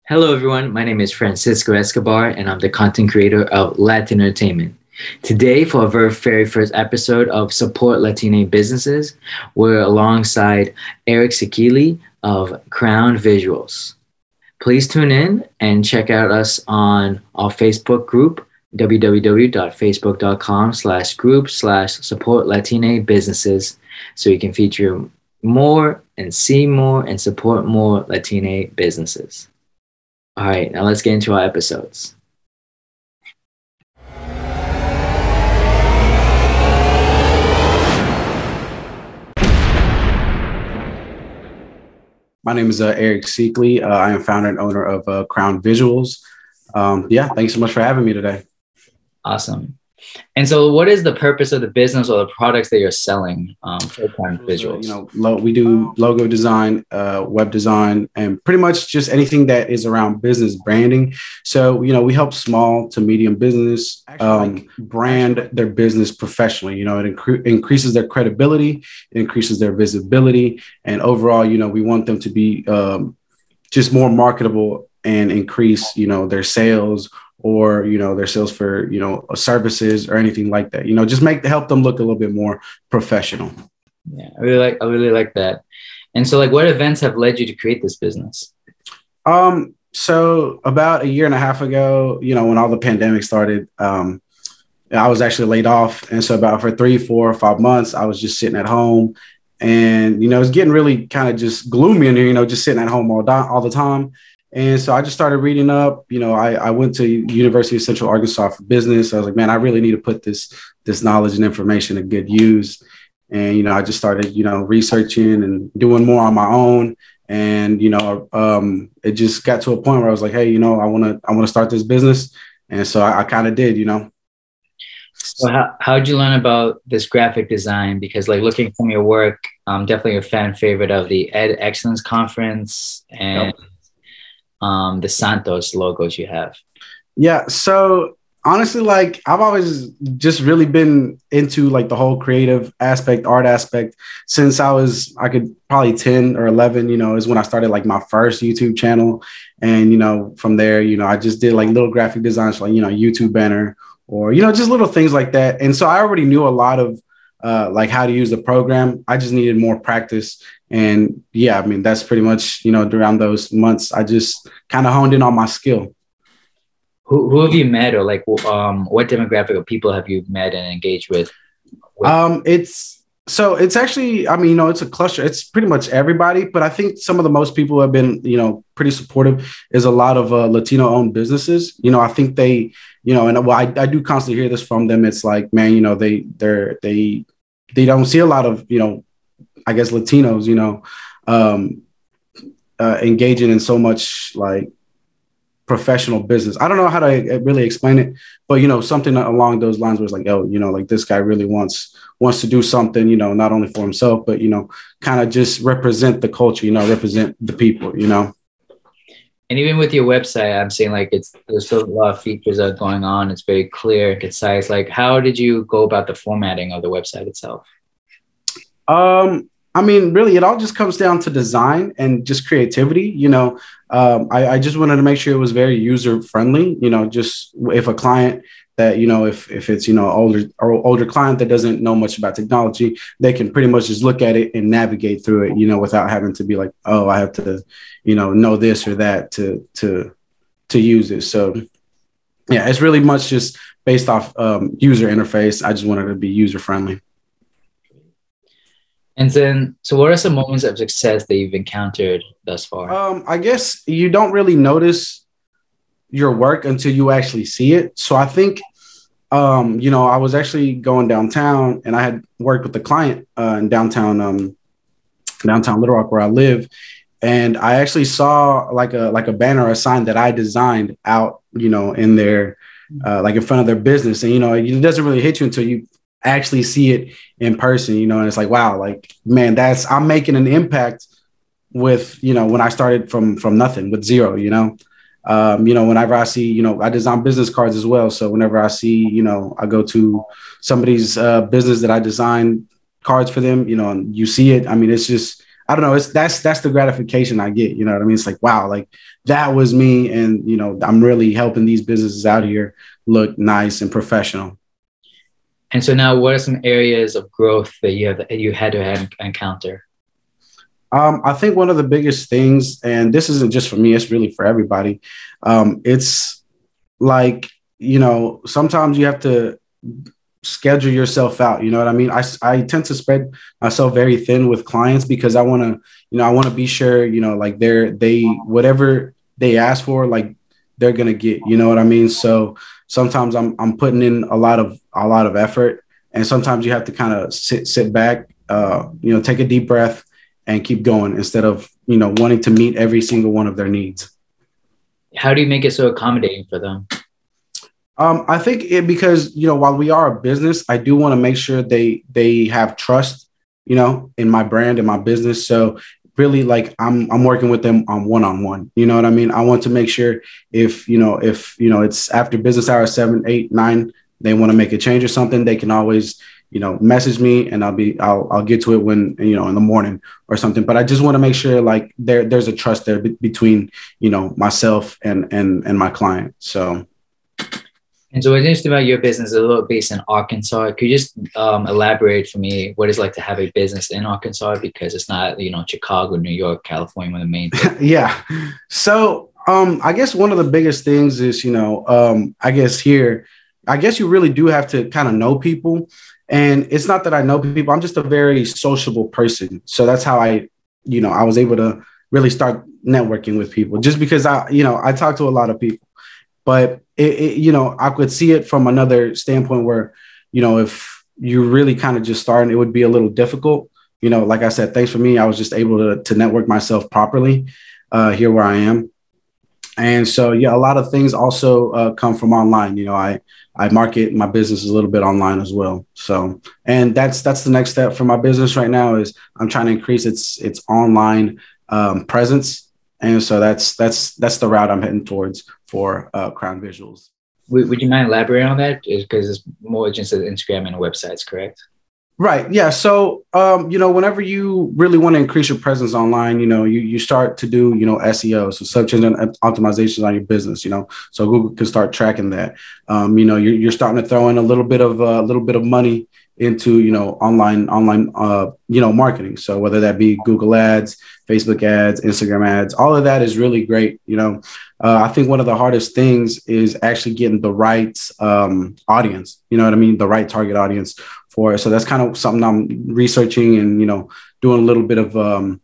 Hello, everyone. My name is Francisco Escobar, and I'm the content creator of Latin Entertainment. Today, for our very first episode of Support Latina Businesses, we're alongside Eric Sekili of Crown Visuals. Please tune in and check out us on our Facebook group, www.facebook.com/group/support Latina businesses, so you can feature more and see more and support more Latina businesses. All right, now let's get into our episodes. My name is Eric Sekili. I am founder and owner of Crown Visuals. Thanks so much for having me today. Awesome. And so what is the purpose of the business or the products that you're selling for Crown Visuals? We do logo design, web design, and pretty much just anything that is around business branding. So, we help small to medium business brand their business professionally. It increases their credibility, it increases their visibility. And overall, we want them to be just more marketable and increase, their sales or, their sales for, services or anything like that, just help them look a little bit more professional. Yeah, I really like that. And so what events have led you to create this business? So about a year and a half ago, when all the pandemic started, I was actually laid off. And so about for 3, 4, 5 months, I was just sitting at home and, it was getting really kind of just gloomy in here, just sitting at home all the time. And so I just started reading up. I went to University of Central Arkansas for business. I was like, man, I really need to put this knowledge and information to good use. And, I just started, researching and doing more on my own. And, it just got to a point where I was like, hey, I want to start this business. And so I kind of did, So how'd you learn about this graphic design? Because looking from your work, I'm definitely a fan favorite of the Ed Excellence Conference and the Santos logos you have. Yeah. So honestly, I've always just really been into the whole creative aspect, art aspect since I could probably 10 or 11, is when I started my first YouTube channel. And, from there, I just did little graphic designs for YouTube banner or, just little things like that. And so I already knew a lot of how to use the program. I just needed more practice. And yeah, I mean, that's pretty much, around those months, I just kind of honed in on my skill. Who have you met or what demographic of people have you met and engaged with? It's actually, it's a cluster. It's pretty much everybody, but I think some of the most people who have been, pretty supportive is a lot of Latino owned businesses. I think they, I do constantly hear this from them. It's like, man, they don't see a lot of, I guess Latinos, engaging in so much professional business. I don't know how to really explain it, but something along those lines was this guy really wants to do something, not only for himself, but kind of just represent the culture, represent the people, And even with your website, I'm saying there's still a lot of features that are going on. It's very clear and concise. How did you go about the formatting of the website itself? Really, it all just comes down to design and just creativity. I just wanted to make sure it was very user friendly. Just if a client that if it's older client that doesn't know much about technology, they can pretty much just look at it and navigate through it. Without having to be like, oh, I have to know this or that to use it. So yeah, it's really much just based off user interface. I just wanted to be user friendly. And then, so what are some moments of success that you've encountered thus far? I guess you don't really notice your work until you actually see it. So I think, I was actually going downtown and I had worked with a client in downtown Little Rock where I live. And I actually saw like a banner or a sign that I designed out, in their, in front of their business. And, it doesn't really hit you until you actually see it in person, and it's like, wow, man, I'm making an impact with, when I started from nothing with zero, whenever I see, I design business cards as well. So whenever I see, I go to somebody's business that I designed cards for them, and you see it. I mean, it's just, I don't know. That's the gratification I get. You know what I mean? It's like, wow, like that was me. And, you know, I'm really helping these businesses out here look nice and professional. And so now, what are some areas of growth that you had to encounter? I think one of the biggest things, and this isn't just for me, it's really for everybody. It's like, you know, sometimes you have to schedule yourself out. You know what I mean? I tend to spread myself very thin with clients because I want to, you know, I want to be sure, you know, like whatever they ask for, like they're going to get, you know what I mean? So sometimes I'm putting in a lot of effort, and sometimes you have to kind of sit back, you know, take a deep breath and keep going instead of, you know, wanting to meet every single one of their needs. How do you make it so accommodating for them? I think because, you know, while we are a business, I do want to make sure they have trust, you know, in my brand and my business. So really, like I'm working with them on one-on-one. You know what I mean? I want to make sure if you know it's after business hours 7, 8, 9, they want to make a change or something, they can always, you know, message me, and I'll get to it when, you know, in the morning or something. But I just want to make sure like there's a trust there between, you know, myself and my client. So. And so what's interesting about your business is a little based in Arkansas. Could you just elaborate for me what it's like to have a business in Arkansas? Because it's not, you know, Chicago, New York, California, one of the main things. Yeah. So I guess one of the biggest things is, you know, I guess here, I guess you really do have to kind of know people. And it's not that I know people, I'm just a very sociable person. So that's how you know, I was able to really start networking with people just because you know, I talk to a lot of people. But you know, I could see it from another standpoint where, you know, if you really kind of just starting, it would be a little difficult. You know, like I said, thanks for me, I was just able to network myself properly here where I am. And so, yeah, a lot of things also come from online. You know, I market my business a little bit online as well. So, and that's the next step for my business right now is I'm trying to increase its online presence. And so that's the route I'm heading towards for Crown Visuals. Would you mind elaborating on that? Because it's more just an Instagram and websites, correct? Right. Yeah. So, you know, whenever you really want to increase your presence online, you know, you start to do, you know, SEO, so search engine optimizations on your business, you know, so Google can start tracking that. You know, you're starting to throw in a little bit of money into, you know, online, you know, marketing. So whether that be Google ads, Facebook ads, Instagram ads, all of that is really great. You know, I think one of the hardest things is actually getting the right audience, you know what I mean? The right target audience for it. So that's kind of something I'm researching and, you know, doing a little bit of,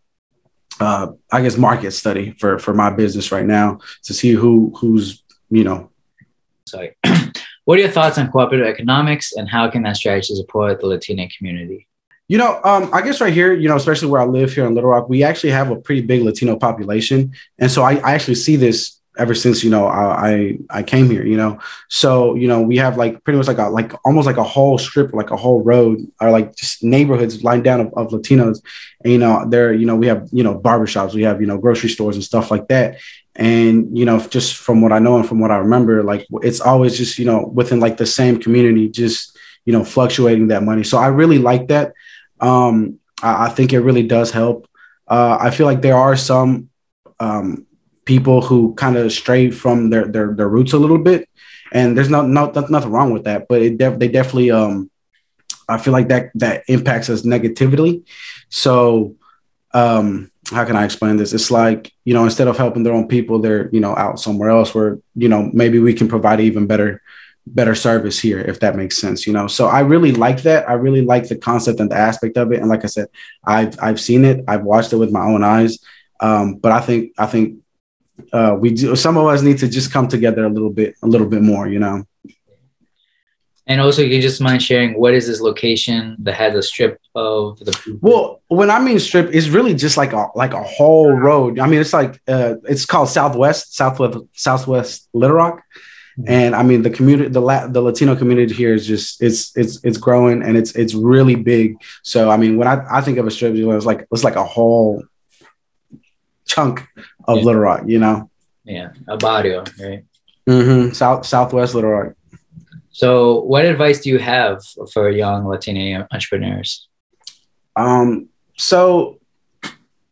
I guess, market study for my business right now to see who's, you know. Sorry. What are your thoughts on cooperative economics and how can that strategy support the Latino community? You know, I guess right here, you know, especially where I live here in Little Rock, we actually have a pretty big Latino population. And so I actually see this ever since, you know, I came here, you know. So, you know, we have like pretty much like almost like a whole strip, like a whole road or like just neighborhoods lined down of Latinos. And, you know, there, you know, we have, you know, barbershops, we have, you know, grocery stores and stuff like that. And, you know, just from what I know and from what I remember, like it's always just, you know, within like the same community, just, you know, fluctuating that money. So I really like that. I think it really does help. I feel like there are some people who kind of stray from their roots a little bit, and there's nothing wrong with that. But they definitely I feel like that impacts us negatively. So how can I explain this? It's like, you know, instead of helping their own people, they're, you know, out somewhere else where, you know, maybe we can provide even better service here, if that makes sense, you know. So I really like that. I really like the concept and the aspect of it. And like I said, I've seen it, I've watched it with my own eyes. But I think we do. Some of us need to just come together a little bit more, you know. And also, you just mind sharing what is this location that has a strip of the? Well, when I mean strip, it's really just like a whole road. I mean, it's like it's called Southwest Little Rock. And I mean, the community, the Latino community here is just it's growing and it's really big. So I mean, when I think of a strip, it's like a whole chunk of Little Rock, you know. Yeah, a barrio, right? Mm-hmm. Southwest Little Rock. So, what advice do you have for young Latino entrepreneurs? So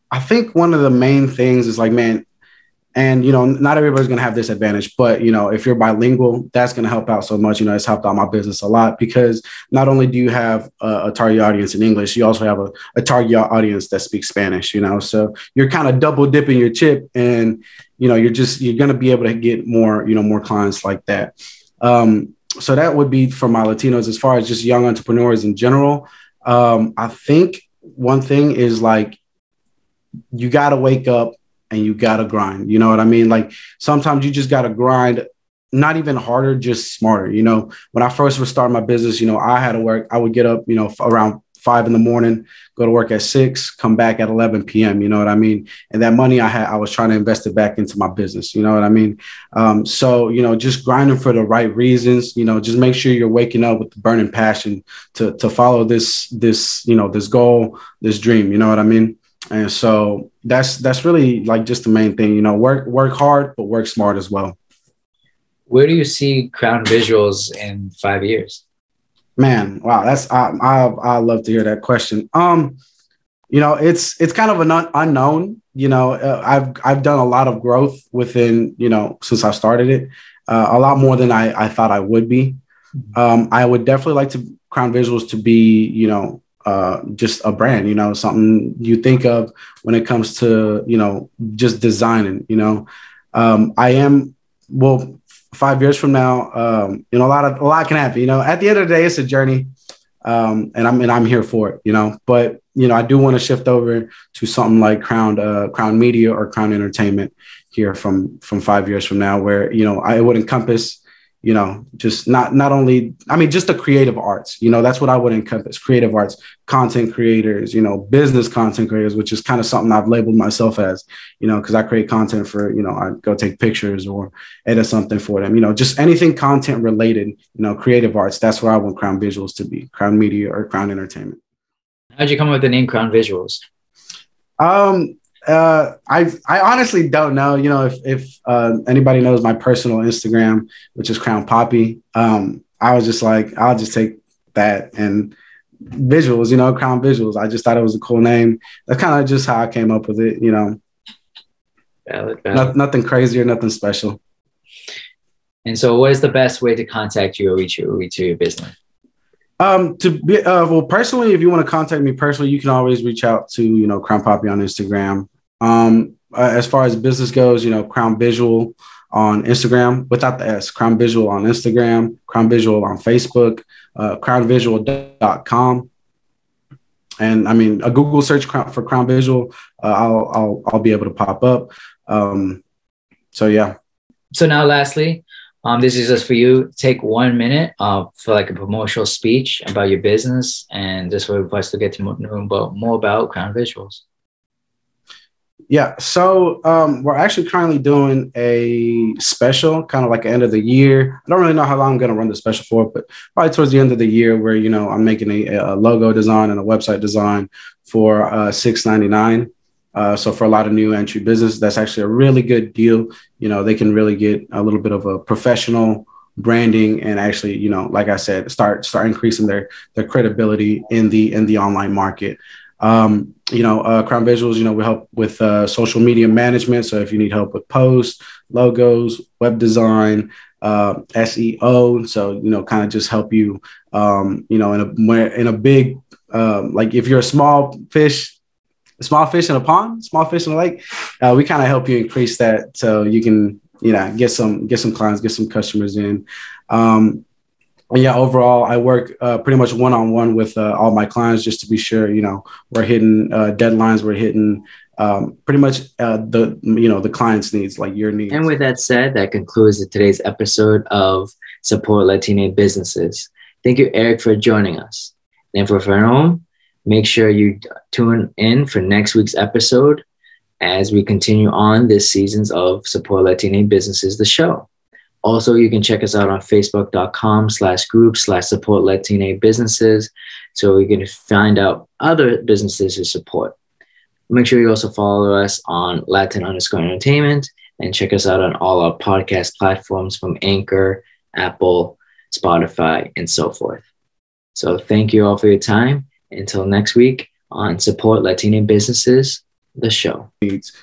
I think one of the main things is like, man, and, not everybody's going to have this advantage, but, if you're bilingual, that's going to help out so much. It's helped out my business a lot because not only do you have a target audience in English, you also have a target audience that speaks Spanish, so you're kind of double dipping your chip and, you're going to be able to get more, more clients like that. So that would be for my Latinos. As far as just young entrepreneurs in general, I think one thing is like, you got to wake up and you got to grind. You know what I mean? Like sometimes you just got to grind, not even harder, just smarter. When I first was starting my business, I had to work. I would get up, around 5 a.m, go to work at 6, come back at 11 p.m. You know what I mean? And that money I was trying to invest it back into my business. You know what I mean? So, just grinding for the right reasons, just make sure you're waking up with the burning passion to follow this goal, this dream. You know what I mean? And so that's really like just the main thing, work hard, but work smart as well. Where do you see Crown Visuals in 5 years? Man, wow, I love to hear that question. It's kind of an unknown. I've done a lot of growth within, since I started it, a lot more than I thought I would be. I would definitely like Crown Visuals to be, just a brand, something you think of when it comes to, just designing, I am, well, 5 years from now, a lot can happen, at the end of the day, it's a journey. And I'm here for it, but, I do want to shift over to something like Crown Media or Crown Entertainment here from 5 years from now, where, it would encompass, just not only, just the creative arts, that's what I would encompass: creative arts, content creators, business content creators, which is kind of something I've labeled myself as, because I create content for, I go take pictures or edit something for them, just anything content related, creative arts. That's where I want Crown Visuals to be, Crown Media or Crown Entertainment. How'd you come up with the name Crown Visuals? I honestly don't know, if anybody knows my personal Instagram, which is Crown Poppy. I was just like, I'll just take that and visuals, Crown Visuals. I just thought it was a cool name. That's kind of just how I came up with it, Valid. Nothing crazy or nothing special. And so what is the best way to contact you or reach your business? Well, personally, if you want to contact me personally, you can always reach out to, Crown Poppy on Instagram. As far as business goes, Crown Visual on Instagram without the S, Crown Visual on Instagram, Crown Visual on Facebook, crownvisual.com. And a Google search for Crown Visual, I'll be able to pop up. So, yeah. So now lastly, this is just for you. Take 1 minute for like a promotional speech about your business, and just for us to get to know more about Crown Visuals. Yeah, so we're actually currently doing a special, kind of like the end of the year. I don't really know how long I'm going to run the special for, but probably towards the end of the year, where I'm making a logo design and a website design for $6.99. So for a lot of new entry business, that's actually a really good deal. They can really get a little bit of a professional branding and actually, like I said, start increasing their credibility in the online market. Crown Visuals, we help with social media management. So if you need help with posts, logos, web design, SEO, so kind of just help you, in a big, like if you're a small fish in a pond, small fish in a lake, we kind of help you increase that so you can, get some clients, get some customers in. And yeah, overall, I work pretty much one-on-one with all my clients just to be sure, we're hitting deadlines, we're hitting pretty much the client's needs, like your needs. And with that said, that concludes today's episode of Support Latino Businesses. Thank you, Eric, for joining us. And for home, make sure you tune in for next week's episode as we continue on this seasons of Support Latino Businesses, the show. Also, you can check us out on facebook.com/group/support Latino businesses so you can find out other businesses to support. Make sure you also follow us on Latin_entertainment and check us out on all our podcast platforms from Anchor, Apple, Spotify, and so forth. So thank you all for your time. Until next week on Support Latino Businesses, the show.